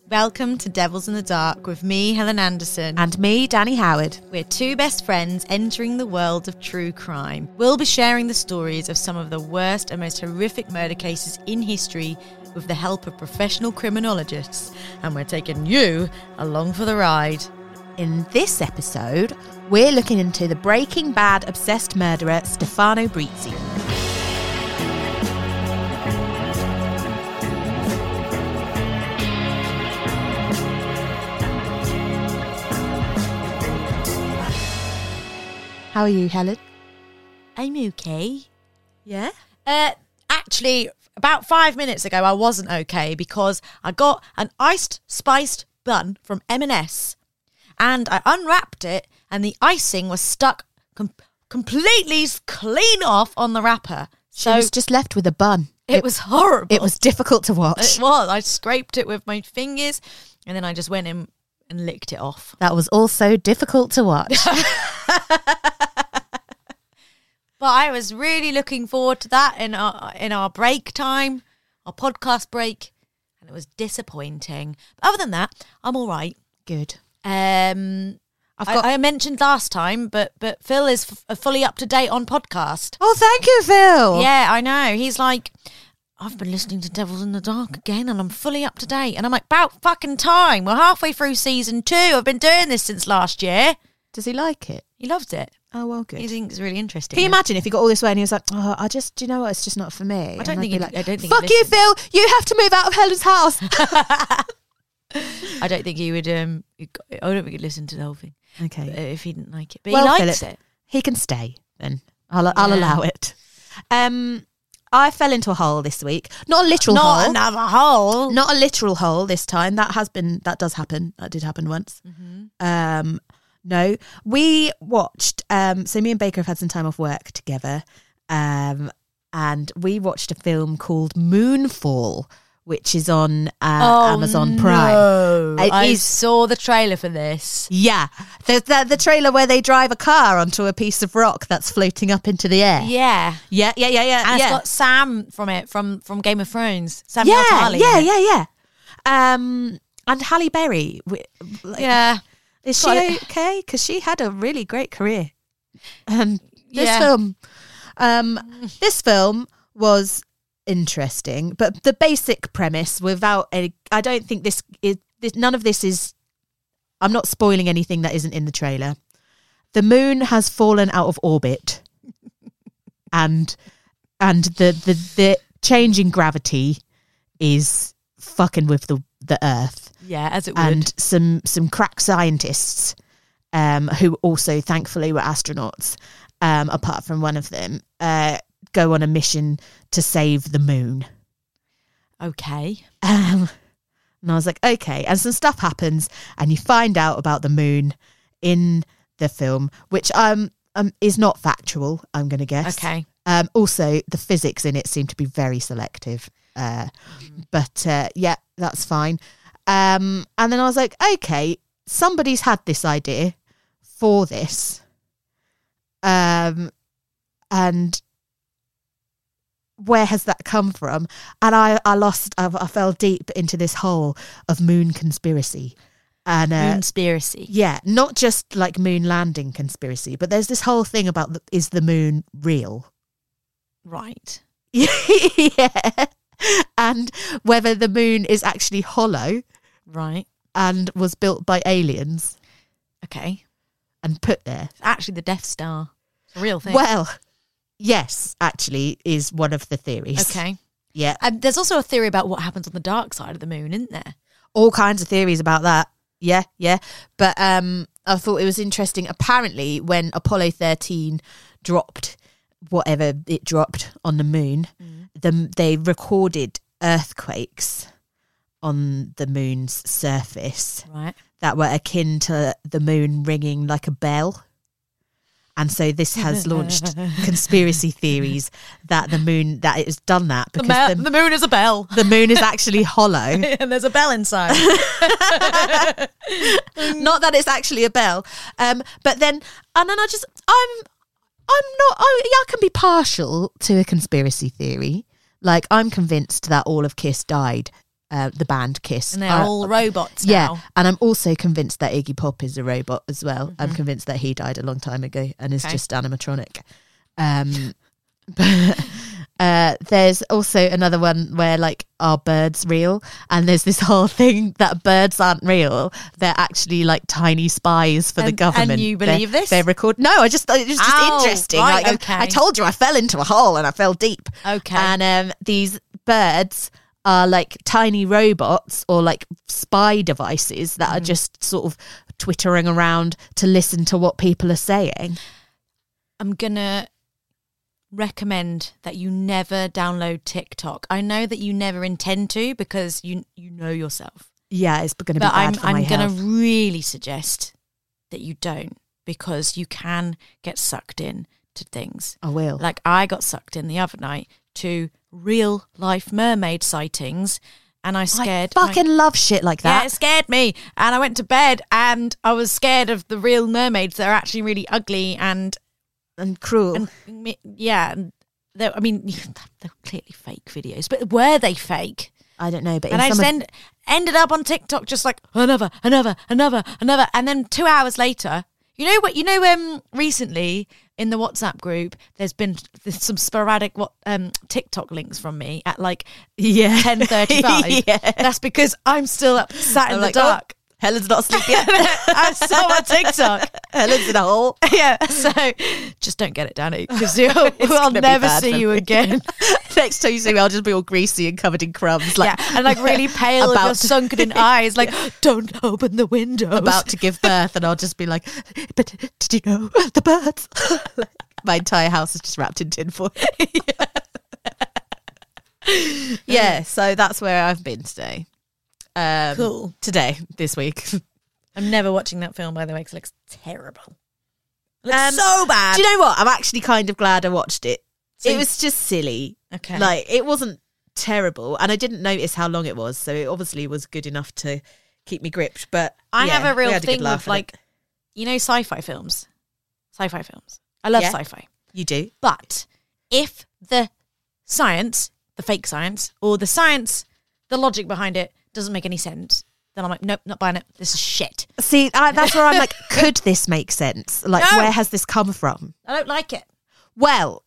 Welcome to Devils in the Dark with me, Helen Anderson. And me, Danny Howard. We're two best friends entering the world of true crime. We'll be sharing the stories of some of the worst and most horrific murder cases in history with the help of professional criminologists. And we're taking you along for the ride. In this episode, we're looking into the Breaking Bad obsessed murderer Stefano Brizzi. How are you, Helen? I'm okay. Yeah? Actually, about 5 minutes ago, I wasn't okay because I got an iced spiced bun from M&S and I unwrapped it and the icing was stuck completely clean off on the wrapper. So she was just left with a bun. It was horrible. It was difficult to watch. It was. I scraped it with my fingers and then I just went in and licked it off. That was also difficult to watch. But I was really looking forward to that in our break time, our podcast break, and it was disappointing. But other than that, I'm all right. Good. I mentioned last time, but Phil is fully up to date on podcast. Oh, thank you, Phil. Yeah, I know. He's like, I've been listening to Devils in the Dark again, and I'm fully up to date. And I'm like, about fucking time. We're halfway through season 2. I've been doing this since last year. Does he like it? He loves it. Oh, well, good. He thinks it's really interesting. Can you imagine if he got all this way and he was like, oh, do you know what? It's just not for me. I don't think fuck you, Phil. You have to move out of Helen's house. I don't think he would. I don't think he'd listen to the whole thing. Okay. If he didn't like it. But well, he likes Philip, it. He can stay then. I'll allow it. I fell into a hole this week. Not a literal hole. Not another hole. Not a literal hole this time. That does happen. That did happen once. Mm-hmm. No, we watched, so me and Baker have had some time off work together, and we watched a film called Moonfall, which is on Amazon Prime. No. I saw the trailer for this. Yeah, the trailer where they drive a car onto a piece of rock that's floating up into the air. Yeah. Yeah. And it's got Sam from it, from Game of Thrones. Sam Yeah. Tarly. And Halle Berry. Yeah. Is she okay? Because she had a really great career. And this film was interesting, but the basic premise, I don't think none of this is. I'm not spoiling anything that isn't in the trailer. The moon has fallen out of orbit, and the change in gravity is fucking with the Earth. Yeah, as it would. And some crack scientists, who also thankfully were astronauts, apart from one of them, go on a mission to save the moon. Okay. And I was like, okay. And some stuff happens, and you find out about the moon in the film, which is not factual, I'm going to guess. Okay. Also, the physics in it seem to be very selective. But yeah, that's fine. And then I was like, okay, somebody's had this idea for this. And where has that come from? And I fell deep into this hole of moon conspiracy. And Moonspiracy. Yeah, not just like moon landing conspiracy, but there's this whole thing about is the moon real? Right. Yeah. And whether the moon is actually hollow. Right. And was built by aliens. Okay. And put there. It's actually the Death Star. It's a real thing. Well, yes, actually is one of the theories. Okay. Yeah. There's also a theory about what happens on the dark side of the moon, isn't there? All kinds of theories about that. Yeah. But I thought it was interesting. Apparently, when Apollo 13 dropped whatever it dropped on the moon, they recorded earthquakes on the moon's surface, right, that were akin to the moon ringing like a bell. And so this has launched conspiracy theories that that it has done that because the moon is a bell. The moon is actually hollow. And there's a bell inside. Not that it's actually a bell. But then I can be partial to a conspiracy theory. Like, I'm convinced that all of Kiss died the band Kiss. And they're all robots Yeah, now. and I'm also convinced that Iggy Pop is a robot as well. I'm convinced that he died a long time ago and is just animatronic. There's also another one where like, are birds real? And there's this whole thing that birds aren't real. They're actually like tiny spies for the government. And you believe this? They record. No, it was just interesting. Right, like, okay. I told you I fell into a hole and I fell deep. Okay. And these birds are like tiny robots or like spy devices that are just sort of twittering around to listen to what people are saying. I'm going to recommend that you never download TikTok. I know that you never intend to because you know yourself. Yeah, it's going to be bad for my I'm going health. to really suggest that you don't, because you can get sucked in to things. I will. Like I got sucked in the other night to real life mermaid sightings, and I scared. I fucking love shit like that. Yeah, it scared me, and I went to bed and I was scared of the real mermaids. They're actually really ugly and cruel. and they're clearly fake videos, but were they fake? I don't know, but And I ended up on TikTok just like another, and then 2 hours later, recently in the WhatsApp group, there's some sporadic TikTok links from me at like 10:35. Yeah. That's because I'm still up, sat in the dark. Helen's not asleep yet. I saw my TikTok. Helen's in a hole. Yeah, so just don't get it, Danny, because I'll gonna be never bad see for you me. again. Next time you see me, I'll just be all greasy and covered in crumbs. Like, Yeah, and like really pale with your about to- sunken in eyes, like, don't open the windows. about to give birth, and I'll just be like, but did you know the birds? My entire house is just wrapped in tinfoil. Yeah, so that's where I've been today. Cool. Today, this week. I'm never watching that film, by the way, because it looks terrible. It looks so bad. Do you know what? I'm actually kind of glad I watched it. So It was just silly. Okay. Like, it wasn't terrible, and I didn't notice how long it was, so it obviously was good enough to keep me gripped. But I yeah, have a we real had good thing laugh with, at it. like, sci-fi films. Sci-fi films. I love Yeah. sci-fi. You do? But if the science, the fake science, or the science, the logic behind it doesn't make any sense, then I'm like, nope, not buying it. This is shit. See, that's where I'm like, could this make sense? Like, No. where has this come from? I don't like it. Well,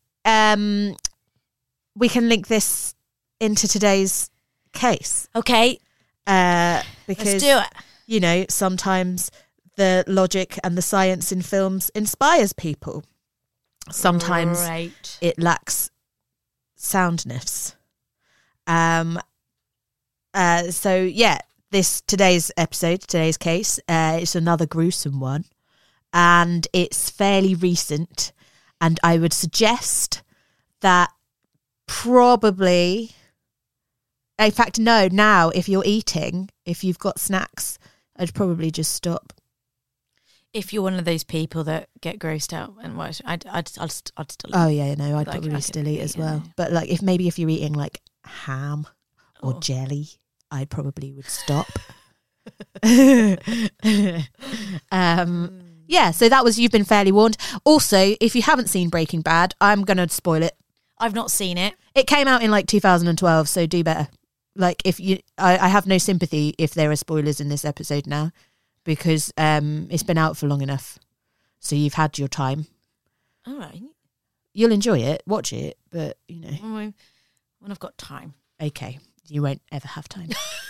we can link this into today's case. Okay, Because, let's do it. you know, sometimes the logic and the science in films inspires people. Sometimes Right. it lacks soundness. So yeah, today's case, it's another gruesome one, and it's fairly recent, and I would suggest that probably, in fact, no, now if you're eating, if you've got snacks, I'd probably just stop. If you're one of those people that get grossed out and watch, I'd still. Oh yeah, no, I'd Like, probably I still could eat eat, as well. yeah. But like, if you're eating like ham or Oh. jelly, I probably would stop. Yeah, so that was, you've been fairly warned. Also, if you haven't seen Breaking Bad, I'm gonna spoil it. I've not seen it. It came out in like 2012, so do better. Like, if you, I have no sympathy if there are spoilers in this episode now, because it's been out for long enough. So you've had your time. All right. You'll enjoy it, watch it, but you know, When I've got time. okay, you won't ever have time.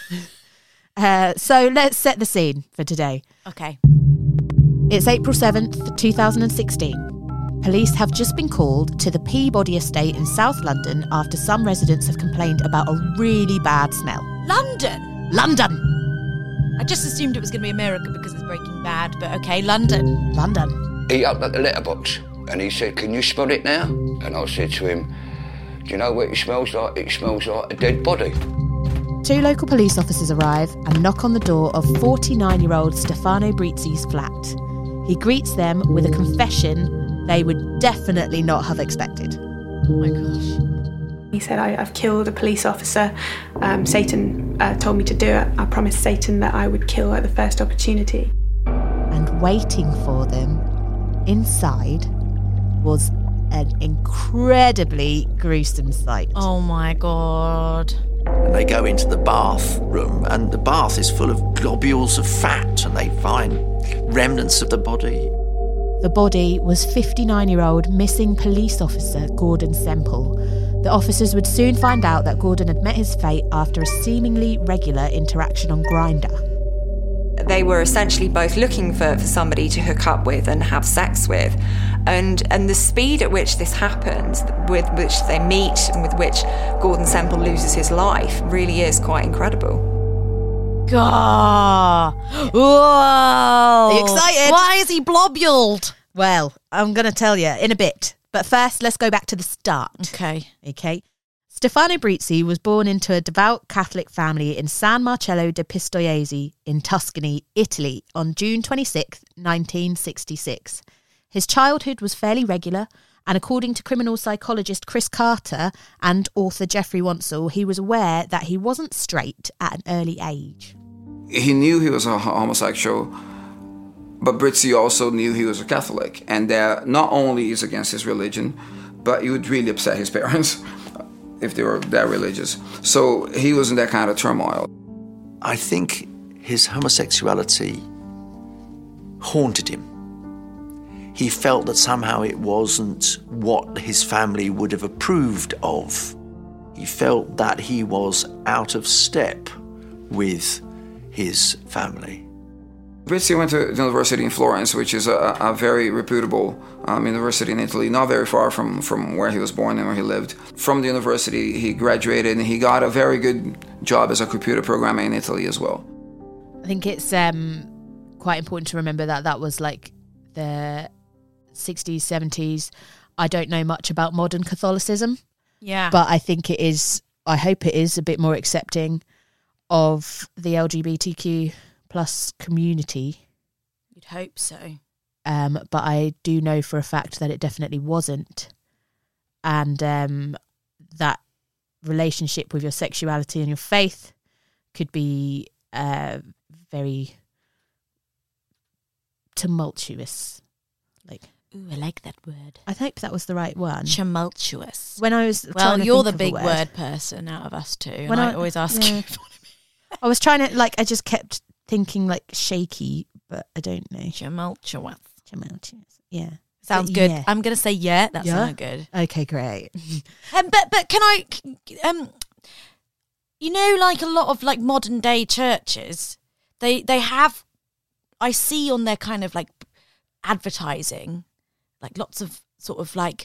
So let's set the scene for today. Okay. It's April 7th, 2016. Police have just been called to the Peabody estate in South London after some residents have complained about a really bad smell. London. London! I just assumed it was going to be America because it's Breaking Bad, but okay, London. London. He up at the letterbox and he said, "Can you smell it now?" And I said to him, "Do you know what it smells like? It smells like a dead body." 2 local police officers arrive and knock on the door of 49-year-old Stefano Brizzi's flat. He greets them with a confession they would definitely not have expected. Oh my gosh. He said, I've killed a police officer. Satan told me to do it. I promised Satan that I would kill at the first opportunity. And waiting for them inside was an incredibly gruesome sight. Oh my God. And they go into the bathroom, and the bath is full of globules of fat, and they find remnants of the body. The body was 59-year-old missing police officer Gordon Semple. The officers would soon find out that Gordon had met his fate after a seemingly regular interaction on Grindr. They were essentially both looking for somebody to hook up with and have sex with. And the speed at which this happens, with which they meet and with which Gordon Semple loses his life, really is quite incredible. God. Whoa. Are you excited? Why is he blobuled? Well, I'm going to tell you in a bit. But first, let's go back to the start. Okay. Stefano Brizzi was born into a devout Catholic family in San Marcello de Pistoiese in Tuscany, Italy, on June 26, 1966. His childhood was fairly regular, and according to criminal psychologist Chris Carter and author Jeffrey Wansell, he was aware that he wasn't straight at an early age. He knew he was a homosexual, but Brizzi also knew he was a Catholic, and that not only is against his religion, but it would really upset his parents if they were that religious. So he was in that kind of turmoil. I think his homosexuality haunted him. He felt that somehow it wasn't what his family would have approved of. He felt that he was out of step with his family. Brizzi went to the university in Florence, which is a very reputable university in Italy, not very far from where he was born and where he lived. From the university, he graduated and he got a very good job as a computer programmer in Italy as well. I think it's quite important to remember that was like the 60s, 70s. I don't know much about modern Catholicism. Yeah. But I think it is, I hope it is a bit more accepting of the LGBTQ plus community. You'd hope so. But I do know for a fact that it definitely wasn't. And that relationship with your sexuality and your faith could be very tumultuous. Like, ooh, I like that word. I hope that was the right one. Tumultuous. When I was well, to you're think the of a big word person out of us two. When And I I- always ask yeah. you. I was trying to, like, I just kept thinking like shaky, but I don't know. Tumultuous. Tumultuous. Yeah. Sounds But good. yeah. I'm gonna say yeah. That Yeah? sounds good. Okay, great. But can I? You know, like a lot of like modern day churches, they have. I see on their kind of like advertising, like lots of sort of like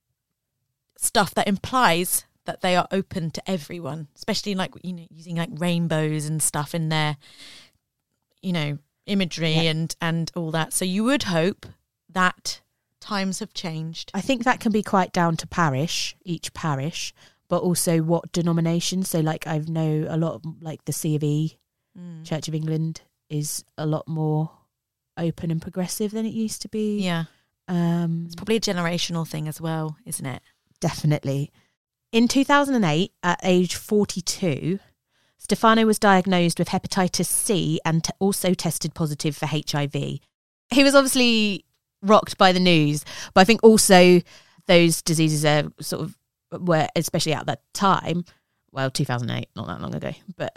stuff that implies that they are open to everyone, especially like, you know, using like rainbows and stuff in their, you know, imagery and all that. So you would hope that times have changed. I think that can be quite down to each parish, but also what denomination. So like I know a lot of like the C of E, Church of England, is a lot more open and progressive than it used to be. Yeah. It's probably a generational thing as well, isn't it? Definitely. In 2008, at age 42, Stefano was diagnosed with hepatitis C and also tested positive for HIV. He was obviously rocked by the news, but I think also those diseases are sort of were, especially at that time, well, 2008, not that long ago, but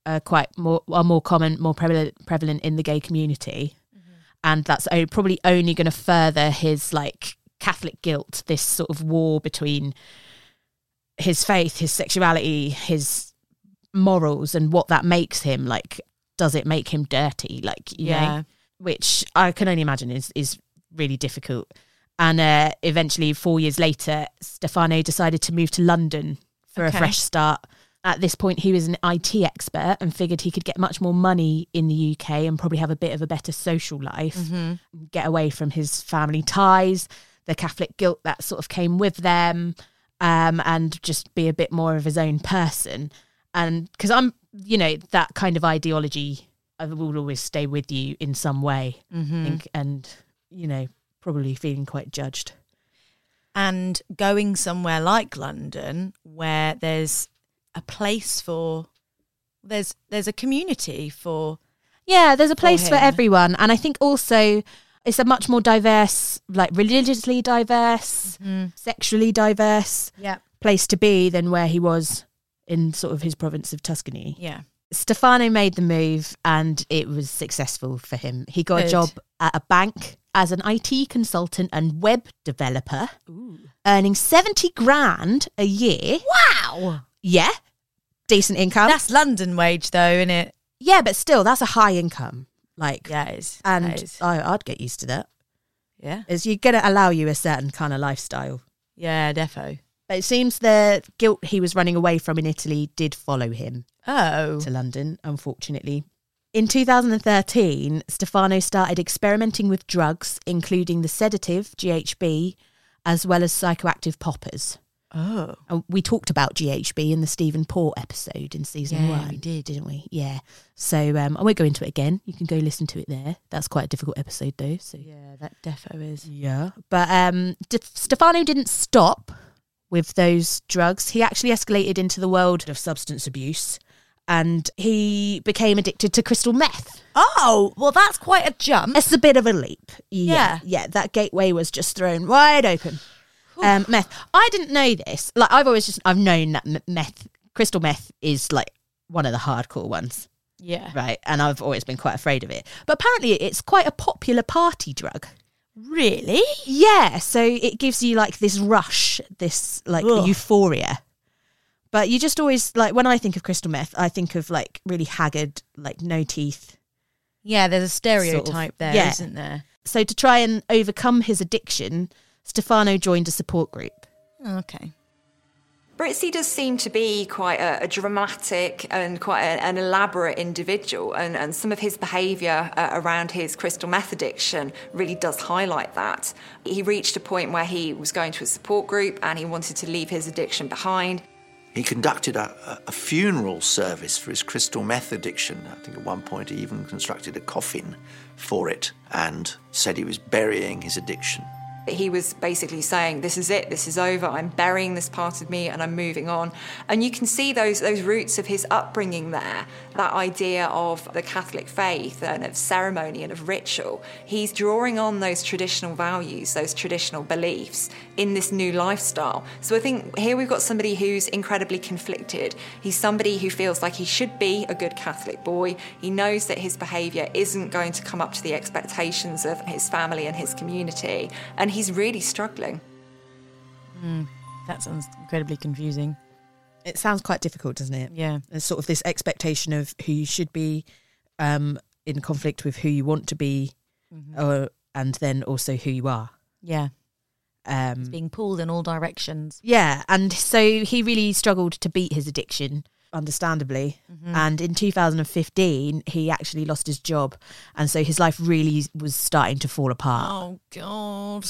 more common, more prevalent in the gay community. And that's probably only going to further his like Catholic guilt, this sort of war between his faith, his sexuality, his morals, and what that makes him. Like, does it make him dirty? Like, you know, which I can only imagine is really difficult. And eventually, 4 years later, Stefano decided to move to London for a fresh start. At this point, he was an IT expert and figured he could get much more money in the UK and probably have a bit of a better social life, get away from his family ties, the Catholic guilt that sort of came with them, and just be a bit more of his own person. And because I'm, you know, that kind of ideology will always stay with you in some way, I think, and, you know, probably feeling quite judged. And going somewhere like London, where there's a place for, there's a community for. Yeah, there's a place for him. everyone. And I think also it's a much more diverse, like religiously diverse, sexually diverse place to be than where he was in sort of his province of Tuscany. Yeah. Stefano made the move and it was successful for him. He got a Good. job at a bank as an IT consultant and web developer, earning 70 grand a year. Wow. Yeah. Decent income. That's London wage, though, isn't it? Yeah, but still, that's a high income. Like, Yeah, it is. and It is. I'd get used to that. Yeah. Is you're going to allow you a certain kind of lifestyle. Yeah, defo. But it seems the guilt he was running away from in Italy did follow him Oh. to London, unfortunately. In 2013, Stefano started experimenting with drugs, including the sedative GHB, as well as psychoactive poppers. Oh. And we talked about GHB in the Stephen Port episode in season Yeah, 1. we did. Didn't we? Yeah. So I won't go into it again. You can go listen to it there. That's quite a difficult episode though. So Yeah, that defo is. yeah. But Stefano didn't stop with those drugs. He actually escalated into the world of substance abuse and he became addicted to crystal meth. Oh, well, that's quite a jump. It's a bit of a leap. Yeah. Yeah, that gateway was just thrown wide open. Meth. I didn't know this. Like, I've known that crystal meth is like one of the hardcore ones. Yeah. Right. And I've always been quite afraid of it. But apparently it's quite a popular party drug. Really? Yeah. So it gives you like this rush, this like Ugh. euphoria. But you just always, like, when I think of crystal meth, I think of like really haggard, like no teeth. Yeah, there's a stereotype there, yeah. isn't there? So to try and overcome his addiction, Stefano joined a support group. Oh, okay. Brizzi does seem to be quite a dramatic and quite an elaborate individual, and some of his behaviour around his crystal meth addiction really does highlight that. He reached a point where he was going to a support group and he wanted to leave his addiction behind. He conducted a funeral service for his crystal meth addiction. I think at one point he even constructed a coffin for it and said he was burying his addiction. He was basically saying, this is it, this is over, I'm burying this part of me and I'm moving on. And you can see those roots of his upbringing there, that idea of the Catholic faith and of ceremony and of ritual. He's drawing on those traditional values, those traditional beliefs in this new lifestyle. So I think here we've got somebody who's incredibly conflicted. He's somebody who feels like he should be a good Catholic boy. He knows that his behaviour isn't going to come up to the expectations of his family and his community. And he's really struggling. That sounds incredibly confusing. It sounds quite difficult, doesn't it? Yeah. There's sort of this expectation of who you should be in conflict with who you want to be, and then also who you are. Yeah. It's being pulled in all directions. Yeah, and so he really struggled to beat his addiction, understandably. And in 2015, he actually lost his job. And so his life really was starting to fall apart. Oh, God.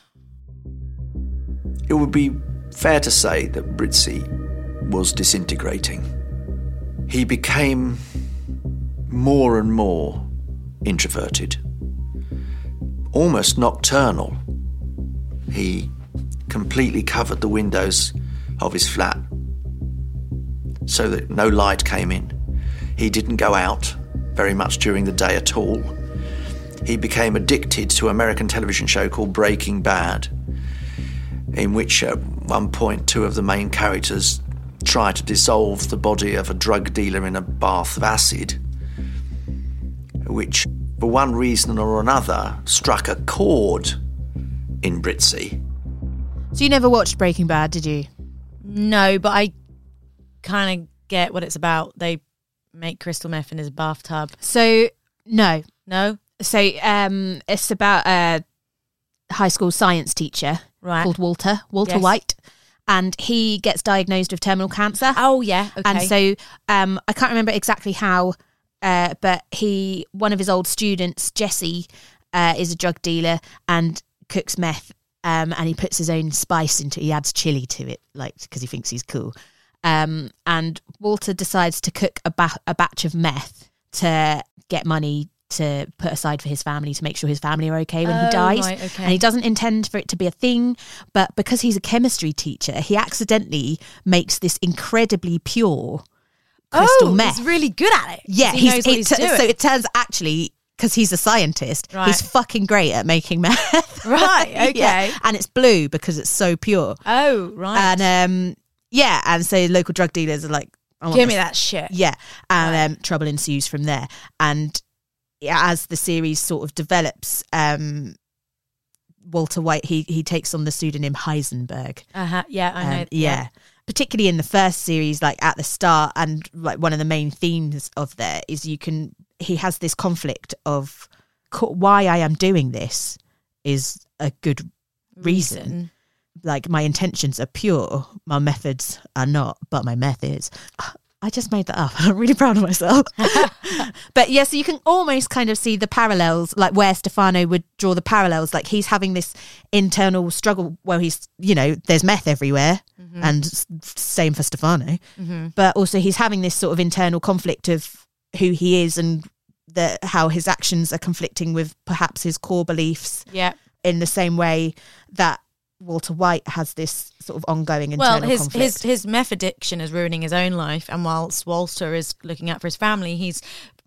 It would be fair to say that Brizzi was disintegrating. He became more and more introverted, almost nocturnal. He completely covered the windows of his flat so that no light came in. He didn't go out very much during the day at all. He became addicted to an American television show called Breaking Bad, in which at one point two of the main characters try to dissolve the body of a drug dealer in a bath of acid, which, for one reason or another, struck a chord in Brizzi. So you never watched Breaking Bad, did you? No, but I kind of get what it's about. They make crystal meth in his bathtub. So, no. No? So it's about a high school science teacher called Walter Yes. White. And he gets diagnosed with terminal cancer. Oh, yeah. Okay. And so I can't remember exactly how, but one of his old students, Jesse, is a drug dealer and cooks meth, and he puts his own spice into it. He adds chili to it, like, because he thinks he's cool. And Walter decides to cook a batch of meth to get money to put aside for his family, to make sure his family are okay when he dies. Right, okay. And he doesn't intend for it to be a thing, but because he's a chemistry teacher, he accidentally makes this incredibly pure crystal meth. He's really good at it. Yeah, he knows what he's doing. So it turns actually, because he's a scientist, Right. he's fucking great at making meth. Right, okay. Yeah. And it's blue because it's so pure. Oh, right. And Yeah, and so local drug dealers are like, I want Give me this. that shit. Yeah, and trouble ensues from there. And as the series sort of develops, Walter White, he takes on the pseudonym Heisenberg. Yeah, I know. Yeah. Particularly in the first series, like at the start, and like one of the main themes of there is he has this conflict of why I am doing this is a good reason. Like, my intentions are pure, my methods are not, but my methods. I just made that up. I'm really proud of myself. But yeah, so you can almost kind of see the parallels, like where Stefano would draw the parallels. Like, he's having this internal struggle where he's, there's meth everywhere, and same for Stefano. But also he's having this sort of internal conflict of who he is and how his actions are conflicting with perhaps his core beliefs. Yeah. In the same way that Walter White has this sort of ongoing internal conflict. His meth addiction is ruining his own life, and whilst Walter is looking out for his family, he's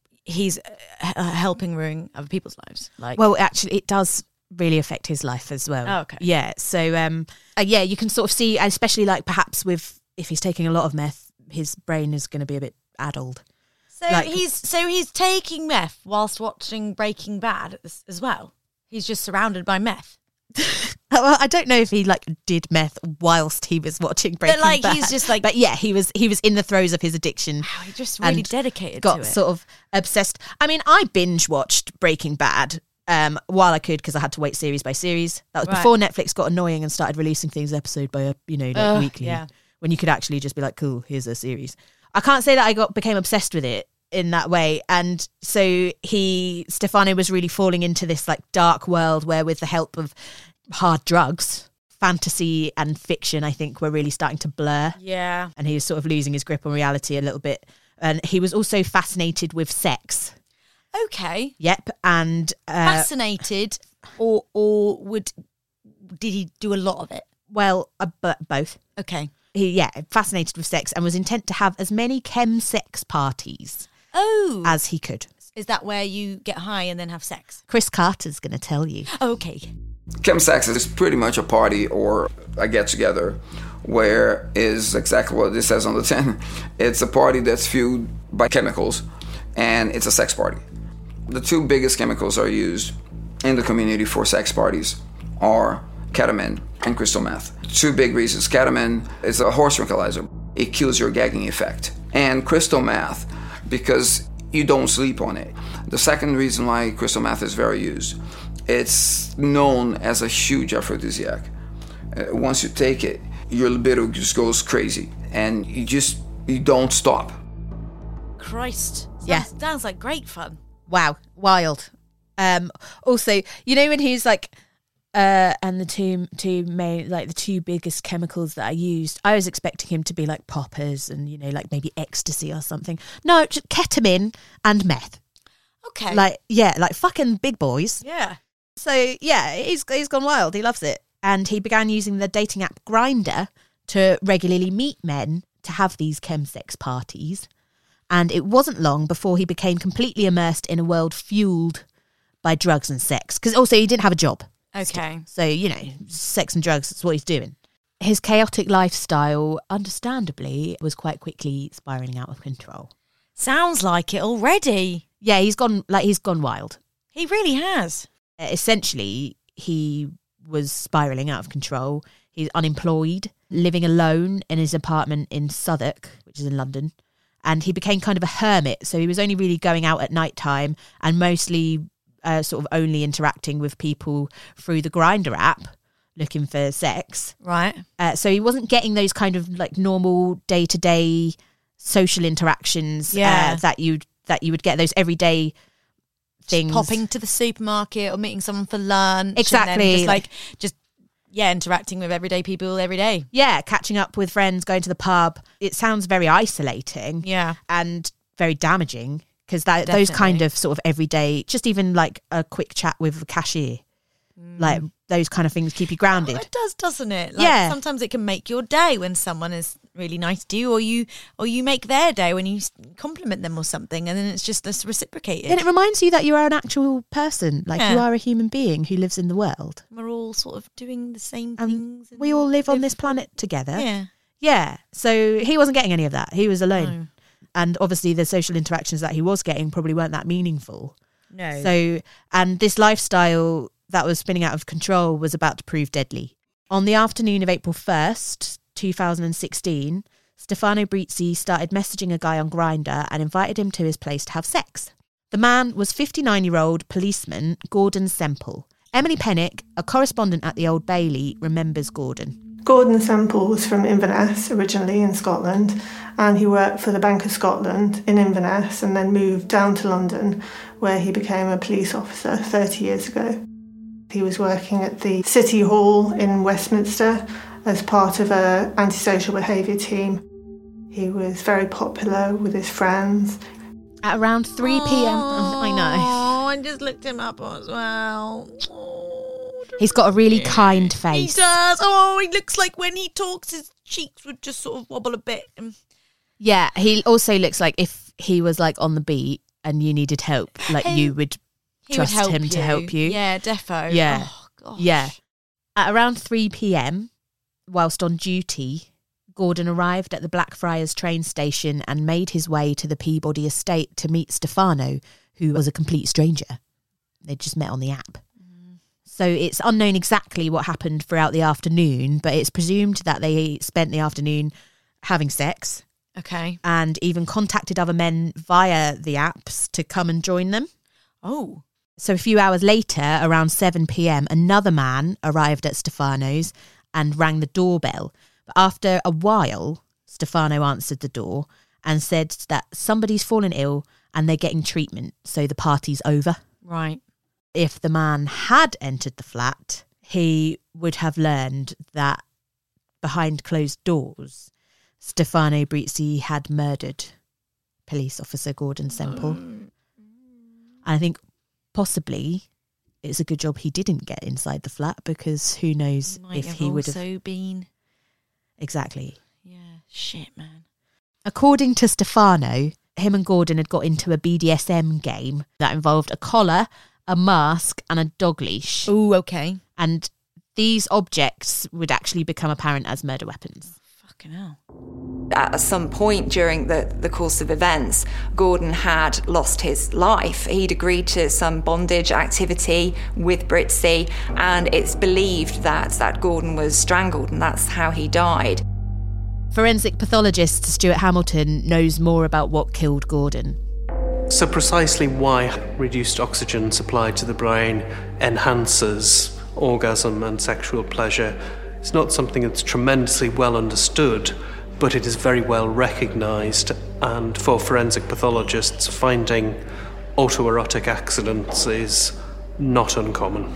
helping ruin other people's lives. Like, well, actually, it does really affect his life as well. Oh, okay. Yeah. So, you can sort of see, especially like perhaps if he's taking a lot of meth, his brain is going to be a bit addled. So he's taking meth whilst watching Breaking Bad as well. He's just surrounded by meth. Well, I don't know if he like did meth whilst he was watching Breaking Bad. But he's just like, but yeah, he was in the throes of his addiction. Wow, he just really dedicated got to it. Sort of obsessed. I mean, I binge watched Breaking Bad while I could, because I had to wait series by series. That was before Netflix got annoying and started releasing things episode by weekly. Yeah. When you could actually just be like, cool, here's a series. I can't say that I became obsessed with it in that way. And so Stefano was really falling into this like dark world where, with the help of hard drugs, fantasy and fiction, I think, were really starting to blur. Yeah. And he was sort of losing his grip on reality a little bit. And he was also fascinated with sex. Okay. Yep. And fascinated, or did he do a lot of it? Well, both. Okay. Fascinated with sex and was intent to have as many chemsex parties as he could. Is that where you get high and then have sex? Chris Carter's going to tell you. Okay. Chemsex is pretty much a party or a get-together where is exactly what this says on the tin. It's a party that's fueled by chemicals, and it's a sex party. The two biggest chemicals are used in the community for sex parties are ketamine and crystal meth. Two big reasons. Ketamine is a horse tranquilizer. It kills your gagging effect. And crystal meth, because you don't sleep on it. The second reason why crystal meth is very used, it's known as a huge aphrodisiac. Once you take it, your libido just goes crazy and you don't stop. Christ. Sounds like great fun. Wow. Wild. Also, when he's like, and the two main, like the two biggest chemicals that I used, I was expecting him to be like poppers and, like maybe ecstasy or something. No, just ketamine and meth. Okay. Like fucking big boys. Yeah. So yeah, he's gone wild. He loves it. And he began using the dating app Grindr to regularly meet men to have these chemsex parties. And it wasn't long before he became completely immersed in a world fueled by drugs and sex. Because also he didn't have a job. Okay. So, sex and drugs, that's what he's doing. His chaotic lifestyle, understandably, was quite quickly spiralling out of control. Sounds like it already. Yeah, he's gone wild. He really has. Essentially, he was spiralling out of control. He's unemployed, living alone in his apartment in Southwark, which is in London. And he became kind of a hermit. So he was only really going out at night time and mostly sort of only interacting with people through the Grindr app, looking for sex. Right. So he wasn't getting those kind of like normal day-to-day social interactions that you would get, those everyday things. Just popping to the supermarket or meeting someone for lunch. Exactly. And then interacting with everyday people every day. Yeah, catching up with friends, going to the pub. It sounds very isolating. Yeah. And very damaging, because those kind of sort of everyday, just even like a quick chat with a cashier, like those kind of things keep you grounded. Oh, it does, doesn't it? Yeah. Sometimes it can make your day when someone is really nice to you, or you make their day when you compliment them or something, and then it's just this reciprocated. And it reminds you that you are an actual person, like you are a human being who lives in the world. We're all sort of doing the same things. We all live on this planet together. Yeah. Yeah, so he wasn't getting any of that. He was alone. No. And obviously the social interactions that he was getting probably weren't that meaningful. No. So, and this lifestyle that was spinning out of control was about to prove deadly. On the afternoon of April 1st, 2016, Stefano Brizzi started messaging a guy on Grindr and invited him to his place to have sex. The man was 59-year-old policeman Gordon Semple. Emily Pennick, a correspondent at the Old Bailey, remembers Gordon. Gordon Semple was from Inverness, originally in Scotland, and he worked for the Bank of Scotland in Inverness and then moved down to London, where he became a police officer 30 years ago. He was working at the City Hall in Westminster as part of an antisocial behaviour team. He was very popular with his friends. At around 3 p.m. I know. Oh, I just looked him up as well. He's got a really kind face. He does. Oh, he looks like when he talks, his cheeks would just sort of wobble a bit. Yeah, he also looks like if he was like on the beat and you needed help, like you would trust him to help you. Yeah, defo. Yeah. Oh, gosh. Yeah. At around 3 p.m, whilst on duty, Gordon arrived at the Blackfriars train station and made his way to the Peabody estate to meet Stefano, who was a complete stranger. They'd just met on the app. So it's unknown exactly what happened throughout the afternoon, but it's presumed that they spent the afternoon having sex. Okay. And even contacted other men via the apps to come and join them. Oh. So a few hours later, around 7 p.m, another man arrived at Stefano's and rang the doorbell. But after a while, Stefano answered the door and said that somebody's fallen ill and they're getting treatment, so the party's over. Right. If the man had entered the flat, he would have learned that behind closed doors, Stefano Brizzi had murdered police officer Gordon Semple. And I think possibly it's a good job he didn't get inside the flat, because who knows if he would have also been. Exactly. Yeah, shit, man. According to Stefano, him and Gordon had got into a BDSM game that involved a collar, a mask and a dog leash. Oh, okay. And these objects would actually become apparent as murder weapons. Fucking hell. At some point during the course of events, Gordon had lost his life. He'd agreed to some bondage activity with Brizzi, and it's believed that Gordon was strangled, and that's how he died. Forensic pathologist Stuart Hamilton knows more about what killed Gordon. So precisely why reduced oxygen supplied to the brain enhances orgasm and sexual pleasure is not something that's tremendously well understood, but it is very well recognised, and for forensic pathologists, finding autoerotic accidents is not uncommon.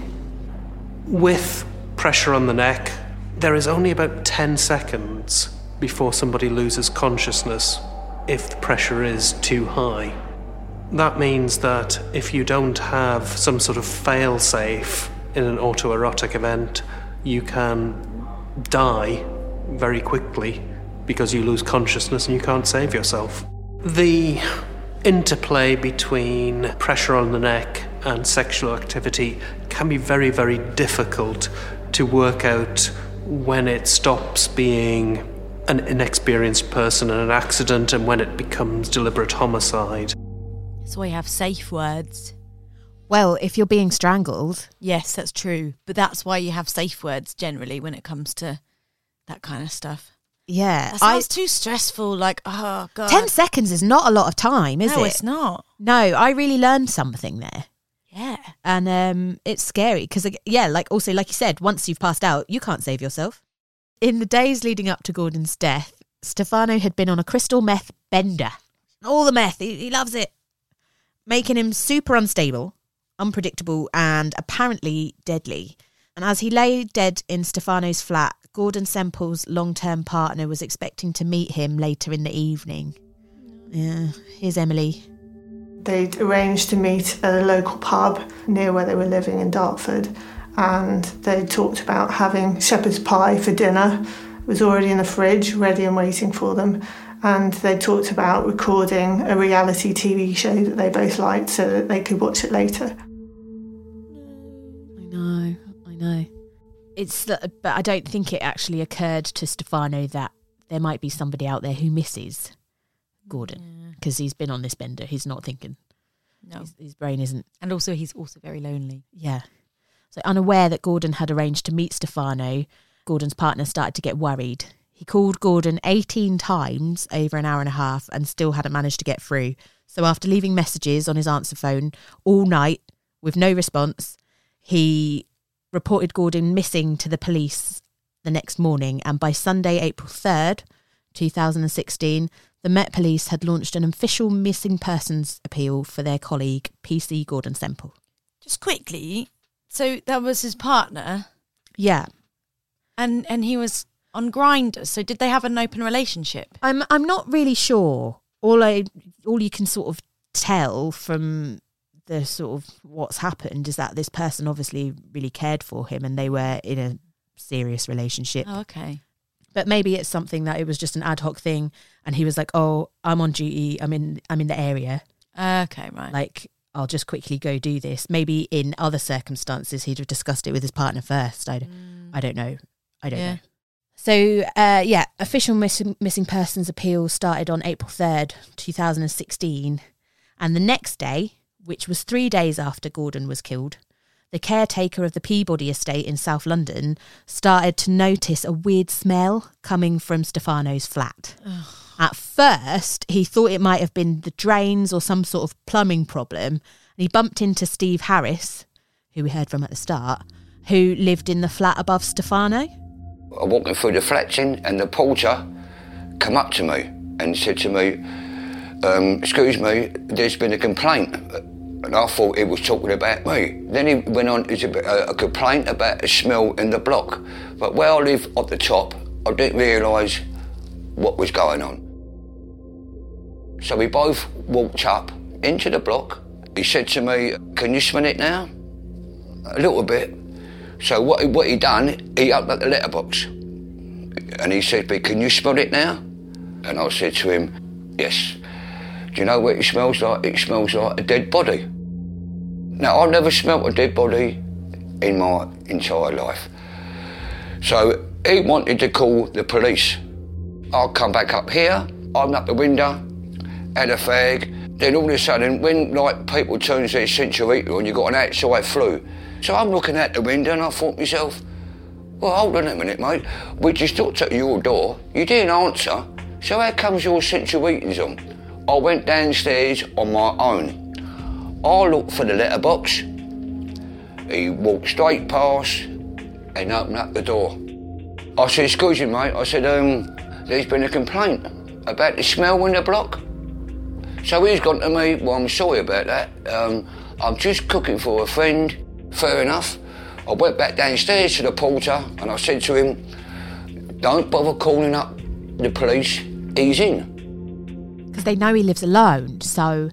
With pressure on the neck, there is only about 10 seconds before somebody loses consciousness if the pressure is too high. That means that if you don't have some sort of fail-safe in an autoerotic event, you can die very quickly because you lose consciousness and you can't save yourself. The interplay between pressure on the neck and sexual activity can be very, very difficult to work out when it stops being an inexperienced person and an accident and when it becomes deliberate homicide. That's why you have safe words. Well, if you're being strangled... Yes, that's true. But that's why you have safe words generally when it comes to that kind of stuff. Yeah. That sounds too stressful, like, oh, God. 10 seconds is not a lot of time, is it? No, it's not. No, I really learned something there. Yeah. And it's scary because, yeah, like also, like you said, once you've passed out, you can't save yourself. In the days leading up to Gordon's death, Stefano had been on a crystal meth bender. All the meth, he loves it. Making him super unstable, unpredictable, and apparently deadly. And as he lay dead in Stefano's flat, Gordon Semple's long-term partner was expecting to meet him later in the evening. Yeah, here's Emily. They'd arranged to meet at a local pub near where they were living in Dartford, and they talked about having shepherd's pie for dinner. It was already in the fridge, ready and waiting for them. And they talked about recording a reality TV show that they both liked so that they could watch it later. I know. But I don't think it actually occurred to Stefano that there might be somebody out there who misses Gordon because he's been on this bender. He's not thinking. No. His brain isn't. And also, he's also very lonely. Yeah. So unaware that Gordon had arranged to meet Stefano, Gordon's partner started to get worried. He called Gordon 18 times over an hour and a half and still hadn't managed to get through. So after leaving messages on his answer phone all night with no response, he reported Gordon missing to the police the next morning. And by Sunday, April 3rd, 2016, the Met Police had launched an official missing persons appeal for their colleague, PC Gordon Semple. Just quickly, so that was his partner? Yeah. And he was on Grindr, so did they have an open relationship? I'm not really sure. All you can sort of tell from the sort of what's happened is that this person obviously really cared for him and they were in a serious relationship. Oh, okay. But maybe it's something that it was just an ad hoc thing and he was like, oh, I'm on duty, I'm in the area. Okay, right. Like, I'll just quickly go do this. Maybe in other circumstances he'd have discussed it with his partner first. I don't know. I don't know. So, official missing persons appeal started on April 3rd, 2016. And the next day, which was 3 days after Gordon was killed, the caretaker of the Peabody estate in South London started to notice a weird smell coming from Stefano's flat. Ugh. At first, he thought it might have been the drains or some sort of plumbing problem. And he bumped into Steve Harris, who we heard from at the start, who lived in the flat above Stefano. I'm walking through the flats and the porter come up to me and said to me, excuse me, there's been a complaint. And I thought he was talking about me. Then he went on, it's a complaint about a smell in the block. But where I live at the top, I didn't realise what was going on. So we both walked up into the block. He said to me, can you smell it now? A little bit. So what he done, he opened up the letterbox. And he said to me, can you smell it now? And I said to him, yes. Do you know what it smells like? It smells like a dead body. Now, I've never smelt a dead body in my entire life. So he wanted to call the police. I'll come back up here, open up the window, had a fag. Then all of a sudden, when people turn their central heater on, you've got an outside flue. So I'm looking out the window and I thought to myself, well, hold on a minute, mate. We just knocked at your door. You didn't answer. So how comes your central heating's on? I went downstairs on my own. I looked for the letterbox. He walked straight past and opened up the door. I said, excuse me, mate. I said, there's been a complaint about the smell in the block. So he's gone to me, well, I'm sorry about that. I'm just cooking for a friend. Fair enough. I went back downstairs to the porter and I said to him, don't bother calling up the police, he's in. Because they know he lives alone, so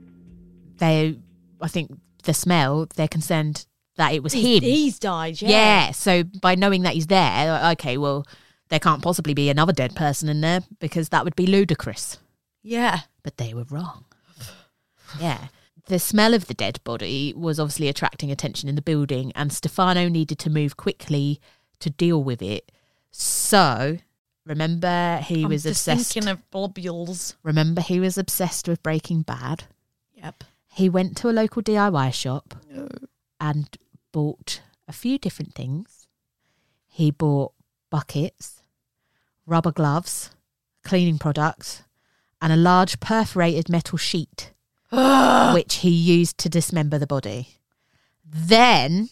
I think the smell, they're concerned that it was him. He's died, yeah. Yeah, so by knowing that he's there, okay, well, there can't possibly be another dead person in there because that would be ludicrous. Yeah. But they were wrong. Yeah. The smell of the dead body was obviously attracting attention in the building and Stefano needed to move quickly to deal with it. So, remember he was obsessed... thinking of globules. Remember he was obsessed with Breaking Bad? Yep. He went to a local DIY shop and bought a few different things. He bought buckets, rubber gloves, cleaning products, and a large perforated metal sheet, which he used to dismember the body. Then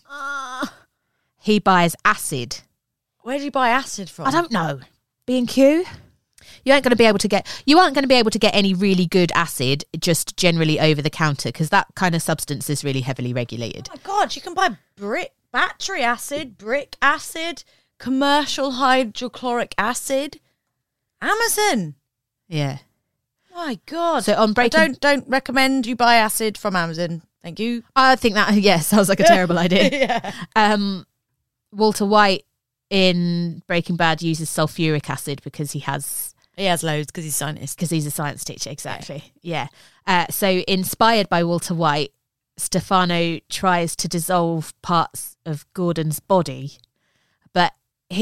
he buys acid. Where did you buy acid from? I don't know. B&Q? You aren't going to be able to get any really good acid just generally over the counter because that kind of substance is really heavily regulated. Oh my God, you can buy battery acid, brick acid, commercial hydrochloric acid. Amazon. Yeah. My God. So on Breaking... Don't recommend you buy acid from Amazon. Thank you. I think that, sounds like a terrible idea. Yeah. Walter White in Breaking Bad uses sulfuric acid because he has loads because he's a scientist. Because he's a science teacher, exactly. Yeah. So inspired by Walter White, Stefano tries to dissolve parts of Gordon's body, but he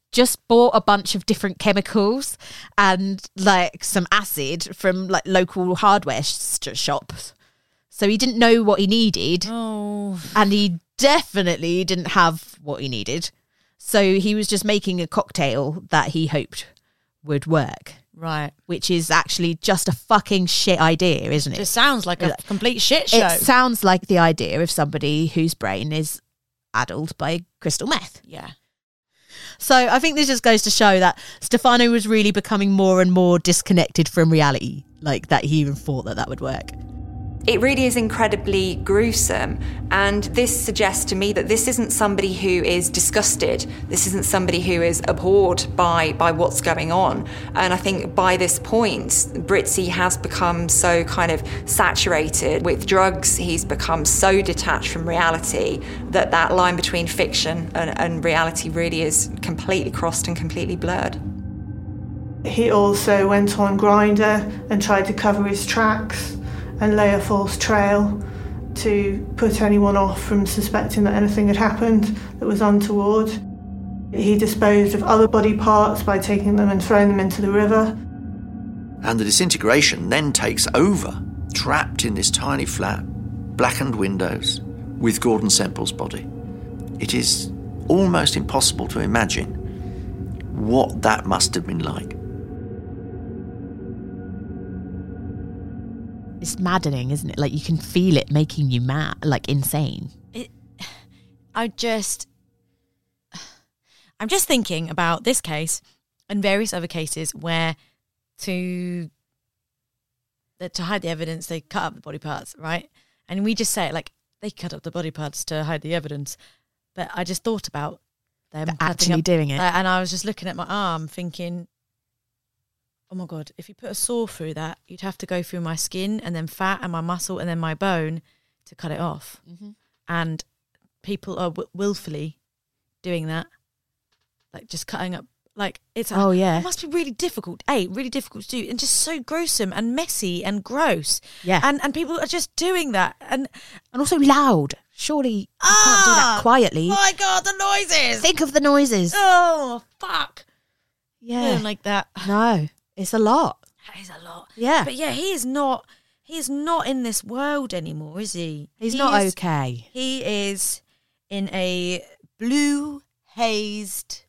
just bought a bunch of different chemicals and like some acid from like local hardware shops. So he didn't know what he needed. Oh. And he definitely didn't have what he needed. So he was just making a cocktail that he hoped would work. Right. Which is actually just a fucking shit idea, isn't it? It sounds like a complete shit show. It sounds like the idea of somebody whose brain is addled by crystal meth. Yeah. So I think this just goes to show that Stefano was really becoming more and more disconnected from reality, like that he even thought that would work. It really is incredibly gruesome, and this suggests to me that this isn't somebody who is disgusted. This isn't somebody who is abhorred by what's going on. And I think by this point, Brizzi has become so kind of saturated with drugs, he's become so detached from reality that that line between fiction and reality really is completely crossed and completely blurred. He also went on Grindr and tried to cover his tracks and lay a false trail to put anyone off from suspecting that anything had happened that was untoward. He disposed of other body parts by taking them and throwing them into the river. And the disintegration then takes over, trapped in this tiny flat, blackened windows, with Gordon Semple's body. It is almost impossible to imagine what that must have been like. It's maddening, isn't it? Like, you can feel it making you mad, like insane. I'm just thinking about this case and various other cases where to hide the evidence, they cut up the body parts, right? And we just say it like they cut up the body parts to hide the evidence. But I just thought about them actually doing it. And I was just looking at my arm thinking, oh my God, if you put a saw through that, you'd have to go through my skin and then fat and my muscle and then my bone to cut it off. Mm-hmm. And people are willfully doing that, like just cutting up. Like it's oh yeah, it must be really difficult. Really difficult to do, and just so gruesome and messy and gross. Yeah, and people are just doing that, and also loud. Surely you can't do that quietly. My God, the noises! Think of the noises. Oh fuck! Yeah, doing like that. No, it's a lot. That is a lot. Yeah, but yeah, he is not in this world anymore, is he? He's not okay. He is in a blue hazed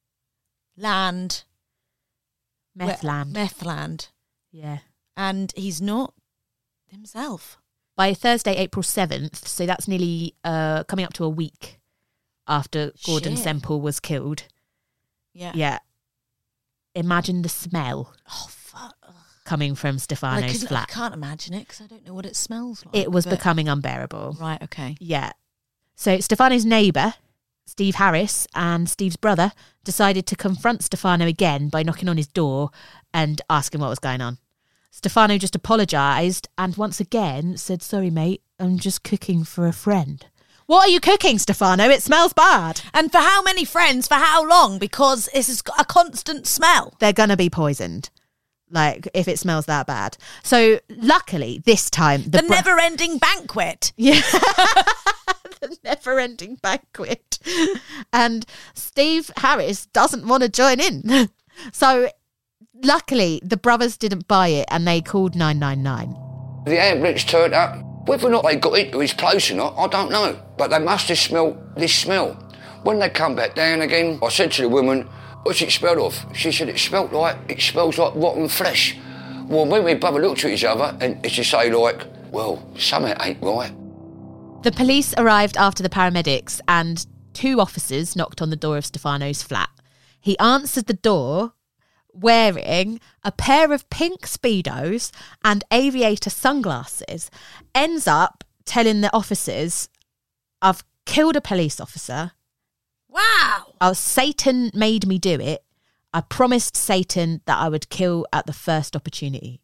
land. Meth land. Yeah. And he's not himself. By Thursday, April 7th, so that's nearly coming up to a week after Gordon Semple was killed. Yeah. Yeah. Imagine the smell. Oh, fuck. Coming from Stefano's flat. I can't imagine it because I don't know what it smells like. It was becoming unbearable. Right, okay. Yeah. So Stefano's neighbour, Steve Harris, and Steve's brother decided to confront Stefano again by knocking on his door and asking what was going on. Stefano just apologised and once again said, "Sorry, mate, I'm just cooking for a friend." What are you cooking, Stefano? It smells bad. And for how many friends? For how long? Because this is a constant smell. They're going to be poisoned. Like, if it smells that bad. So, luckily, this time... The never-ending banquet. Yeah. The never-ending banquet. And Steve Harris doesn't want to join in. So, luckily, the brothers didn't buy it and they called 999. The ambulance turned up. Whether or not they got into his place or not, I don't know. But they must have smelled this smell. When they come back down again, I said to the woman, "What's it smelled of?" She said it smells like rotten flesh. Well, when we brother looked at each other and it's just say like, well, something ain't right. The police arrived after the paramedics and 2 officers knocked on the door of Stefano's flat. He answered the door wearing a pair of pink Speedos and aviator sunglasses, ends up telling the officers, "I've killed a police officer. Wow. Oh, Satan made me do it. I promised Satan that I would kill at the first opportunity."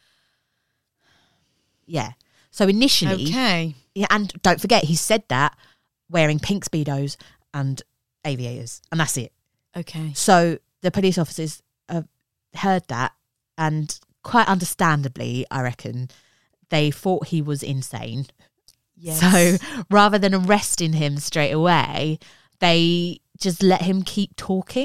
Yeah. So initially... Okay. Yeah, and don't forget, he said that wearing pink Speedos and aviators, and that's it. Okay. So the police officers heard that, and quite understandably, I reckon, they thought he was insane. Yes. So rather than arresting him straight away, they just let him keep talking.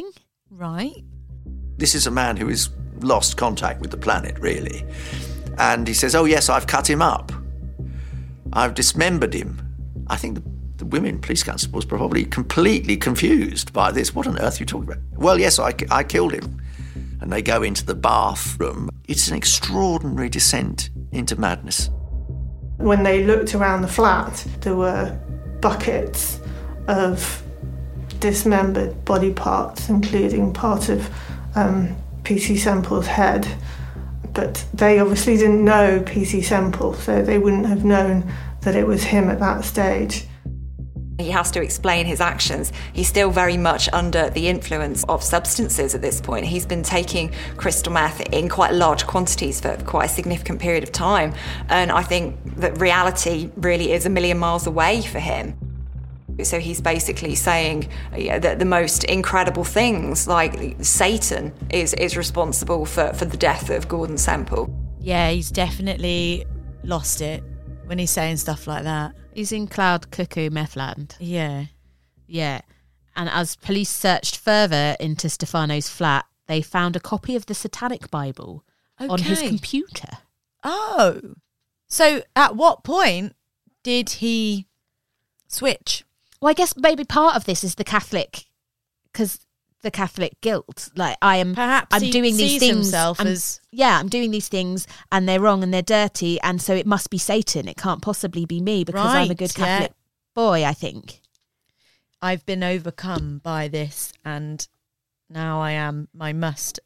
Right. This is a man who has lost contact with the planet, really. And he says, oh, yes, I've cut him up. I've dismembered him. I think the women police constables were probably completely confused by this. What on earth are you talking about? Well, yes, I killed him. And they go into the bathroom. It's an extraordinary descent into madness. When they looked around the flat, there were buckets of dismembered body parts, including part of PC Semple's head. But they obviously didn't know PC Semple, so they wouldn't have known that it was him at that stage. He has to explain his actions. He's still very much under the influence of substances at this point. He's been taking crystal meth in quite large quantities for quite a significant period of time. And I think that reality really is a million miles away for him. So he's basically saying that the most incredible things, like Satan is responsible for the death of Gordon Semple. Yeah, he's definitely lost it when he's saying stuff like that. He's in Cloud Cuckoo Methland. Yeah. Yeah. And as police searched further into Stefano's flat, they found a copy of the Satanic Bible on his computer. Oh. So at what point did he switch? Well, I guess maybe part of this is the Catholic, because the Catholic guilt. Like I'm doing these things. I'm doing these things, and they're wrong and they're dirty, and so it must be Satan. It can't possibly be me because I'm a good Catholic boy. I think I've been overcome by this, and now I must,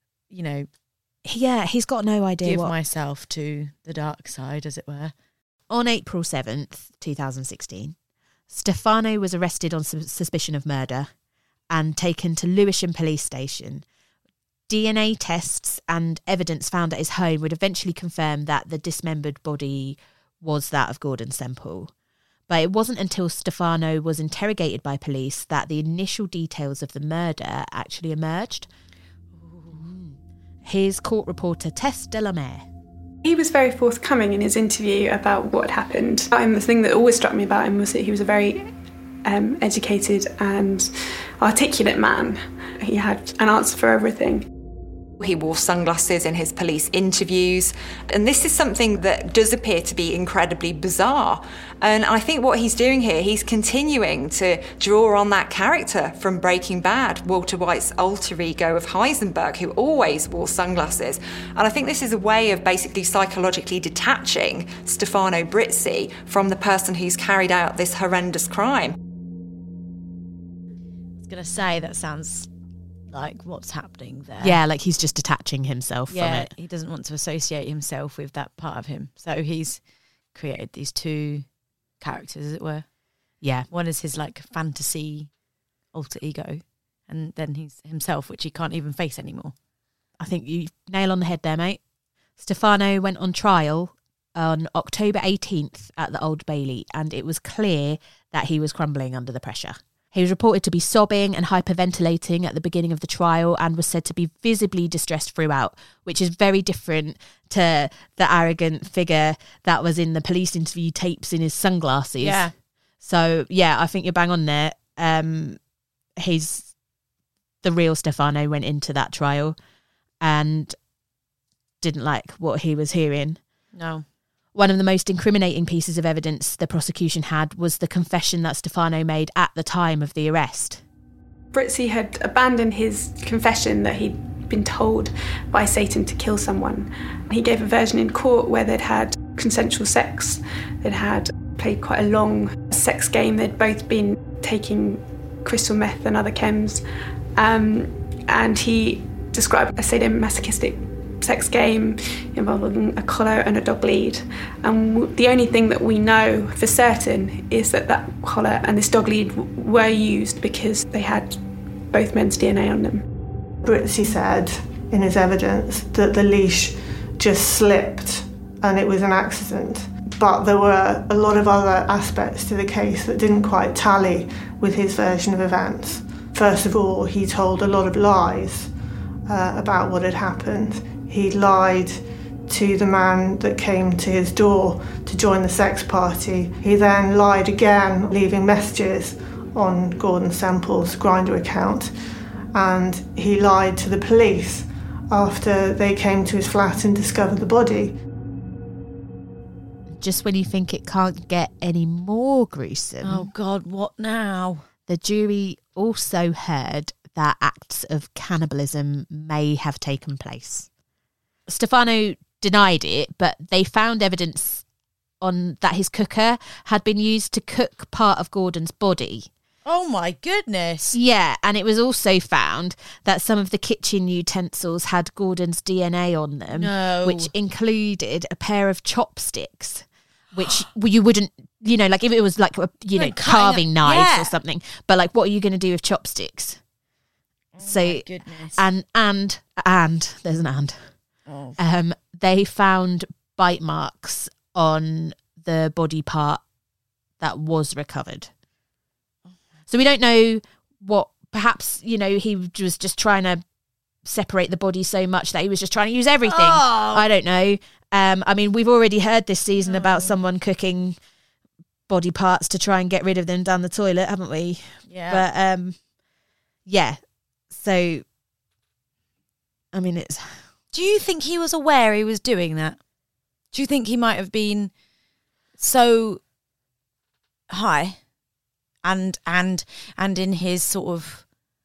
Yeah, he's got no idea. Give myself to the dark side, as it were. On April 7th, 2016. Stefano was arrested on suspicion of murder and taken to Lewisham Police Station. DNA tests and evidence found at his home would eventually confirm that the dismembered body was that of Gordon Semple. But it wasn't until Stefano was interrogated by police that the initial details of the murder actually emerged. Here's court reporter Tess Delamere. He was very forthcoming in his interview about what happened. And the thing that always struck me about him was that he was a very educated and articulate man. He had an answer for everything. He wore sunglasses in his police interviews, and this is something that does appear to be incredibly bizarre. And I think what he's doing here, he's continuing to draw on that character from Breaking Bad, Walter White's alter ego of Heisenberg, who always wore sunglasses. And I think this is a way of basically psychologically detaching Stefano Brizzi from the person who's carried out this horrendous crime. I was going to say, that sounds like what's happening there. Yeah, like he's just detaching himself from it. He doesn't want to associate himself with that part of him. So he's created these two characters, as it were. Yeah. One is his like fantasy alter ego, and then he's himself, which he can't even face anymore. I think you nail on the head there, mate. Stefano went on trial on October 18th at the Old Bailey, and it was clear that he was crumbling under the pressure. He was reported to be sobbing and hyperventilating at the beginning of the trial and was said to be visibly distressed throughout, which is very different to the arrogant figure that was in the police interview tapes in his sunglasses. Yeah. So, yeah, I think you're bang on there. The real Stefano went into that trial and didn't like what he was hearing. No. One of the most incriminating pieces of evidence the prosecution had was the confession that Stefano made at the time of the arrest. Brizzi had abandoned his confession that he'd been told by Satan to kill someone. He gave a version in court where they'd had consensual sex, they'd had played quite a long sex game, they'd both been taking crystal meth and other chems, and he described a sadomasochistic sex game involving a collar and a dog lead. And the only thing that we know for certain is that collar and this dog lead were used because they had both men's DNA on them. Brizzi said in his evidence that the leash just slipped and it was an accident. But there were a lot of other aspects to the case that didn't quite tally with his version of events. First of all, he told a lot of lies about what had happened. He lied to the man that came to his door to join the sex party. He then lied again, leaving messages on Gordon Semple's Grindr account. and he lied to the police after they came to his flat and discovered the body. Just when you think it can't get any more gruesome. Oh, God, what now? The jury also heard that acts of cannibalism may have taken place. Stefano denied it, but they found evidence on that his cooker had been used to cook part of Gordon's body. Oh, my goodness. Yeah, and it was also found that some of the kitchen utensils had Gordon's DNA on them, which included a pair of chopsticks, which you wouldn't, like if it was like a, carving knives or something. But like, what are you going to do with chopsticks? Oh, so, my goodness. And there's an and. Oh. They found bite marks on the body part that was recovered. So we don't know what, perhaps, he was just trying to separate the body so much that he was just trying to use everything. Oh. I don't know. I mean, we've already heard this season about someone cooking body parts to try and get rid of them down the toilet, haven't we? Yeah. But, yeah. So, I mean, it's... Do you think he was aware he was doing that? Do you think he might have been so high and in his sort of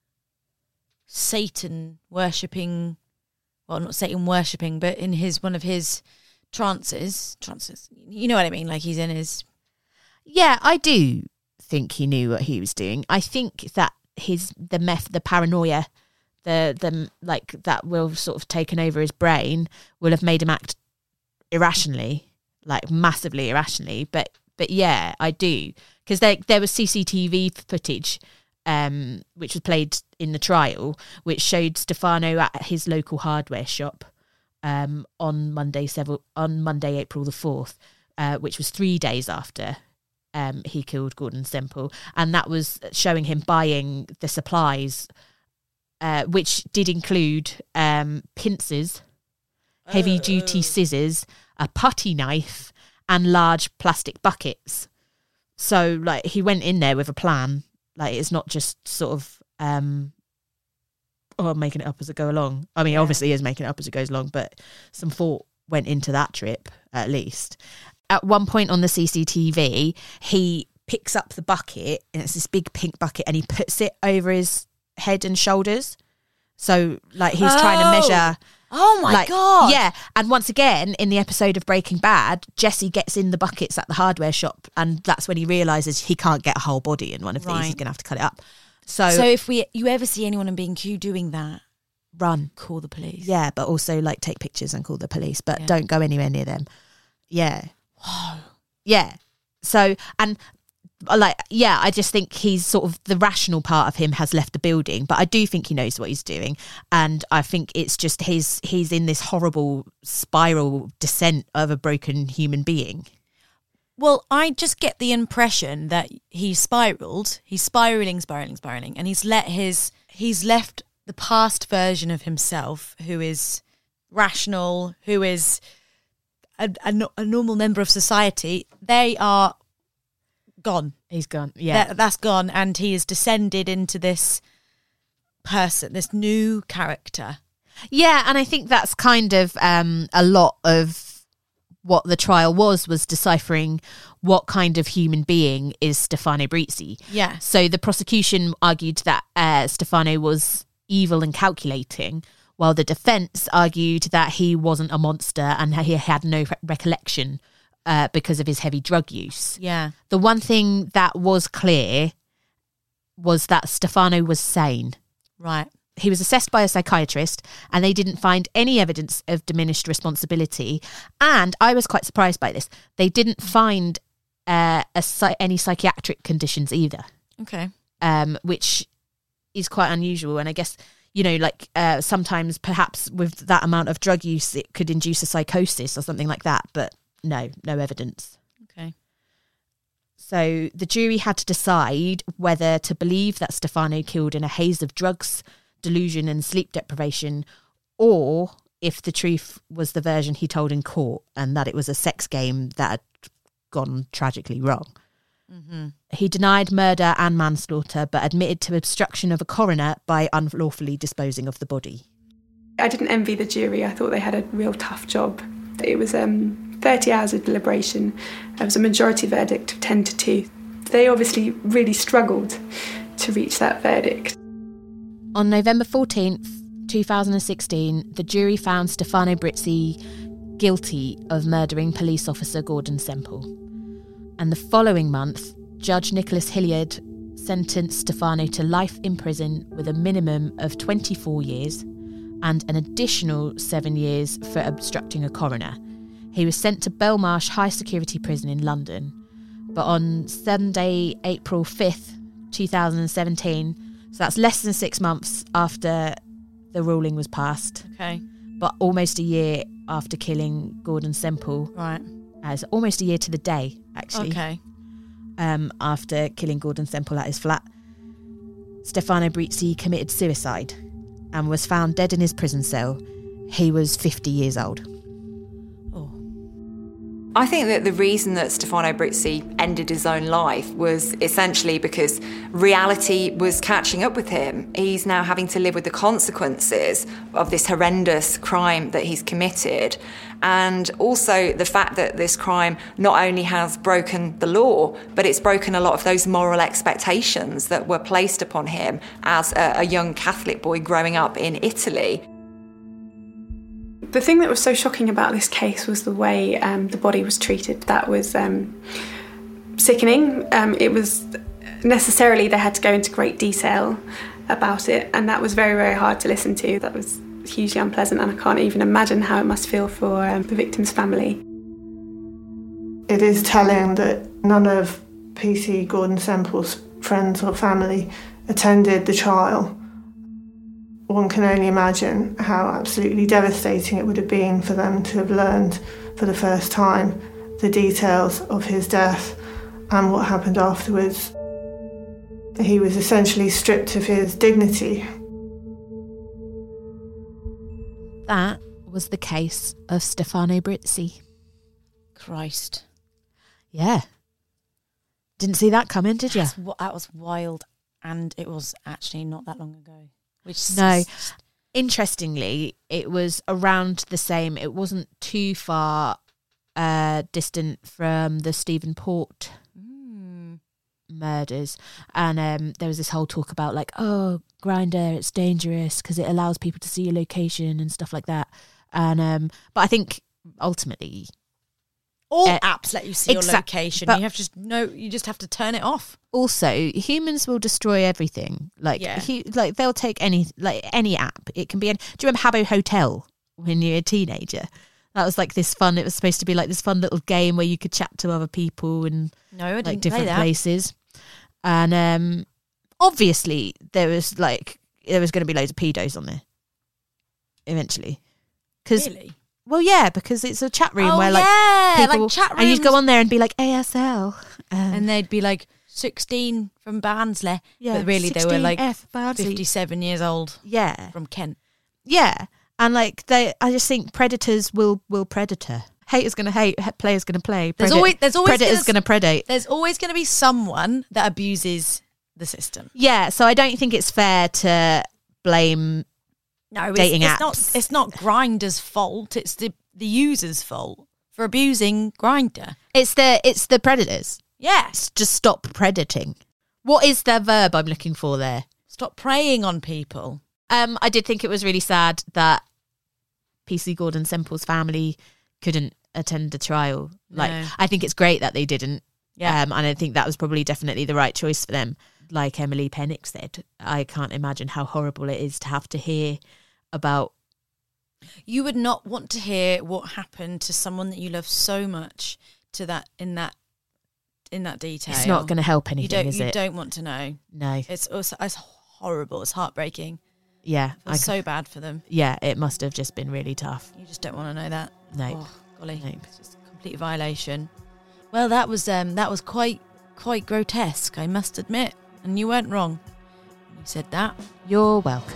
Satan worshipping, well, not Satan worshipping, but in one of his trances, you know what I mean? Like he's in his... Yeah, I do think he knew what he was doing. I think that the paranoia, the like that will sort of taken over his brain will have made him act irrationally, like massively irrationally. But yeah, I do, because there was CCTV footage which was played in the trial, which showed Stefano at his local hardware shop on Monday, April the 4th, which was 3 days after he killed Gordon Semple, and that was showing him buying the supplies, which did include pincers, heavy-duty scissors, a putty knife, and large plastic buckets. So, like, he went in there with a plan. Like, it's not just sort of, I'm making it up as I go along. I mean, obviously he is making it up as it goes along, but some thought went into that trip, at least. At one point on the CCTV, he picks up the bucket, and it's this big pink bucket, and he puts it over his head and shoulders. So, like, he's trying to measure... Oh, my God. Yeah. And once again, in the episode of Breaking Bad, Jesse gets in the buckets at the hardware shop, and that's when he realises he can't get a whole body in one of these. He's going to have to cut it up. So if you ever see anyone in B&Q doing that, run. Call the police. Yeah, but also, like, take pictures and call the police, but don't go anywhere near them. Yeah. Whoa. Yeah. So, and... I just think he's sort of the rational part of him has left the building, but I do think he knows what he's doing, and I think it's just he's in this horrible spiral descent of a broken human being. Well, I just get the impression that he's spiraled. He's spiraling, and he's left the past version of himself, who is rational, who is a normal member of society. They are gone. He's gone. Yeah, that's gone, and he has descended into this person, this new character. Yeah, and I think that's kind of a lot of what the trial was deciphering what kind of human being is Stefano Brizzi. Yeah. So the prosecution argued that Stefano was evil and calculating, while the defence argued that he wasn't a monster and he had no recollection because of his heavy drug use. Yeah. The one thing that was clear was that Stefano was sane. Right. He was assessed by a psychiatrist, and they didn't find any evidence of diminished responsibility. And I was quite surprised by this. They didn't find any psychiatric conditions either. Okay. Which is quite unusual. And I guess, sometimes perhaps with that amount of drug use, it could induce a psychosis or something like that. But no evidence. Okay. So the jury had to decide whether to believe that Stefano killed in a haze of drugs, delusion and sleep deprivation, or if the truth was the version he told in court and that it was a sex game that had gone tragically wrong. He denied murder and manslaughter, but admitted to obstruction of a coroner by unlawfully disposing of the body. I didn't envy the jury. I thought they had a real tough job. It was 30 hours of deliberation. There was a majority verdict of 10-2. They obviously really struggled to reach that verdict. On November 14th, 2016, the jury found Stefano Brizzi guilty of murdering police officer Gordon Semple. And the following month, Judge Nicholas Hilliard sentenced Stefano to life in prison with a minimum of 24 years and an additional 7 years for obstructing a coroner. He was sent to Belmarsh High Security Prison in London. But on Sunday, April 5th, 2017, so that's less than 6 months after the ruling was passed. Okay. But almost a year after killing Gordon Semple. Right. As almost a year to the day, actually. Okay. After killing Gordon Semple at his flat, Stefano Brizzi committed suicide and was found dead in his prison cell. He was 50 years old. I think that the reason that Stefano Brizzi ended his own life was essentially because reality was catching up with him. He's now having to live with the consequences of this horrendous crime that he's committed. And also the fact that this crime not only has broken the law, but it's broken a lot of those moral expectations that were placed upon him as a young Catholic boy growing up in Italy. The thing that was so shocking about this case was the way the body was treated. That was sickening. It was necessarily, they had to go into great detail about it, and that was very, very hard to listen to. That was hugely unpleasant, and I can't even imagine how it must feel for the victim's family. It is telling that none of PC Gordon Semple's friends or family attended the trial. One can only imagine how absolutely devastating it would have been for them to have learned for the first time the details of his death and what happened afterwards. He was essentially stripped of his dignity. That was the case of Stefano Brizzi. Christ. Yeah. Didn't see that coming, did you? That was wild, and it was actually not that long ago. No. Interestingly, it was around the same. It wasn't too far distant from the Stephen Port murders. And there was this whole talk about like, oh, Grindr, it's dangerous because it allows people to see your location and stuff like that. And but I think ultimately, all apps let you see your location. You have to you just have to turn it off. Also, humans will destroy everything. Like they'll take any app. It can be. Do you remember Habbo Hotel when you were a teenager? That was like this fun. It was supposed to be like this fun little game where you could chat to other people and like different places. And obviously there was going to be loads of pedos on there eventually. Really? Well, yeah, because it's a chat room where people, chat rooms. And you'd go on there and be like ASL, and they'd be like 16 from Barnsley, but really they were like 57 years old. Yeah, from Kent. Yeah, and like I just think predators will predator. Haters gonna hate, players gonna play. There's always predators gonna predate. There's always gonna be someone that abuses the system. Yeah, so I don't think it's fair to blame. No, dating apps. It's not Grindr's fault. It's the user's fault for abusing Grindr. It's the predators. Yes, just stop predating. What is the verb I'm looking for there? Stop preying on people. I did think it was really sad that PC Gordon Semple's family couldn't attend the trial. Like, I think it's great that they didn't. Yeah, and I think that was probably definitely the right choice for them. Like Emily Pennick said, I can't imagine how horrible it is to have to hear about. You would not want to hear what happened to someone that you love so much in that detail. It's not going to help anything, is it? You don't want to know. No. It's horrible. It's heartbreaking. Yeah. It's so bad for them. Yeah, it must have just been really tough. You just don't want to know that. No. Oh, golly. No. It's just a complete violation. Well, that was quite grotesque, I must admit. And you weren't wrong. You said that. You're welcome.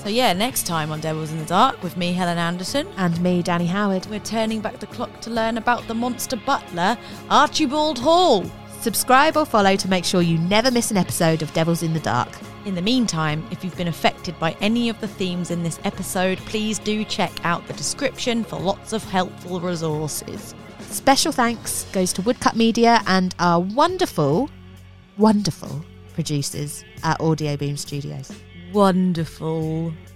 So yeah, next time on Devils in the Dark with me, Helen Anderson. And me, Danny Howard. We're turning back the clock to learn about the monster butler, Archibald Hall. Subscribe or follow to make sure you never miss an episode of Devils in the Dark. In the meantime, if you've been affected by any of the themes in this episode, please do check out the description for lots of helpful resources. Special thanks goes to Woodcut Media and our wonderful, wonderful producers at Audio Boom Studios. Wonderful.